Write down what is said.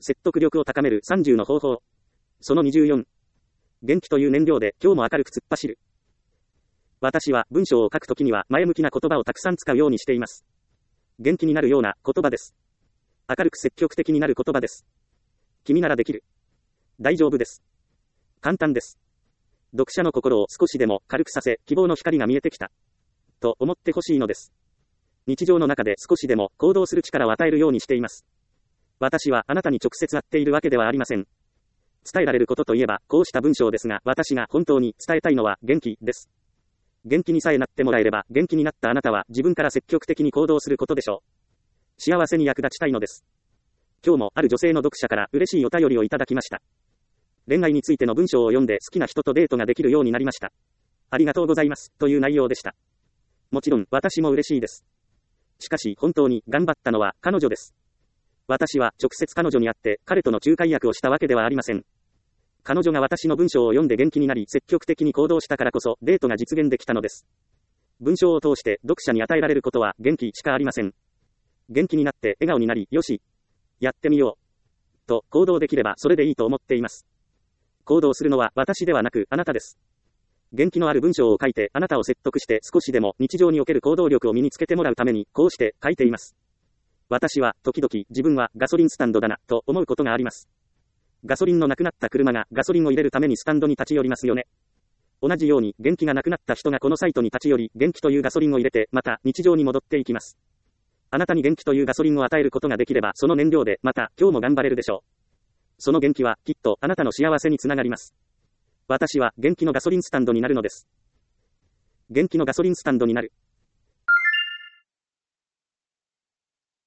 説得力を高める30の方法。その24。元気という燃料で今日も明るく突っ走る。私は文章を書くときには前向きな言葉をたくさん使うようにしています。元気になるような言葉です。明るく積極的になる言葉です。君ならできる。大丈夫です。簡単です。読者の心を少しでも軽くさせ、希望の光が見えてきた。と思ってほしいのです。日常の中で少しでも行動する力を与えるようにしています。私はあなたに直接会っているわけではありません。伝えられることといえばこうした文章ですが、私が本当に伝えたいのは元気です。元気にさえなってもらえれば、元気になったあなたは自分から積極的に行動することでしょう。幸せに役立ちたいのです。今日もある女性の読者から嬉しいお便りをいただきました。恋愛についての文章を読んで好きな人とデートができるようになりました。ありがとうございます。という内容でした。もちろん私も嬉しいです。しかし本当に頑張ったのは彼女です。私は直接彼女に会って彼との仲介役をしたわけではありません。彼女が私の文章を読んで元気になり積極的に行動したからこそデートが実現できたのです。文章を通して読者に与えられることは元気しかありません。元気になって笑顔になり、よし、やってみよう。と行動できればそれでいいと思っています。行動するのは私ではなくあなたです。元気のある文章を書いてあなたを説得して少しでも日常における行動力を身につけてもらうためにこうして書いています。私は時々自分はガソリンスタンドだなと思うことがあります。ガソリンのなくなった車がガソリンを入れるためにスタンドに立ち寄りますよね。同じように元気がなくなった人がこのサイトに立ち寄り元気というガソリンを入れてまた日常に戻っていきます。あなたに元気というガソリンを与えることができればその燃料でまた今日も頑張れるでしょう。その元気はきっとあなたの幸せにつながります。私は元気のガソリンスタンドになるのです。元気のガソリンスタンドになる。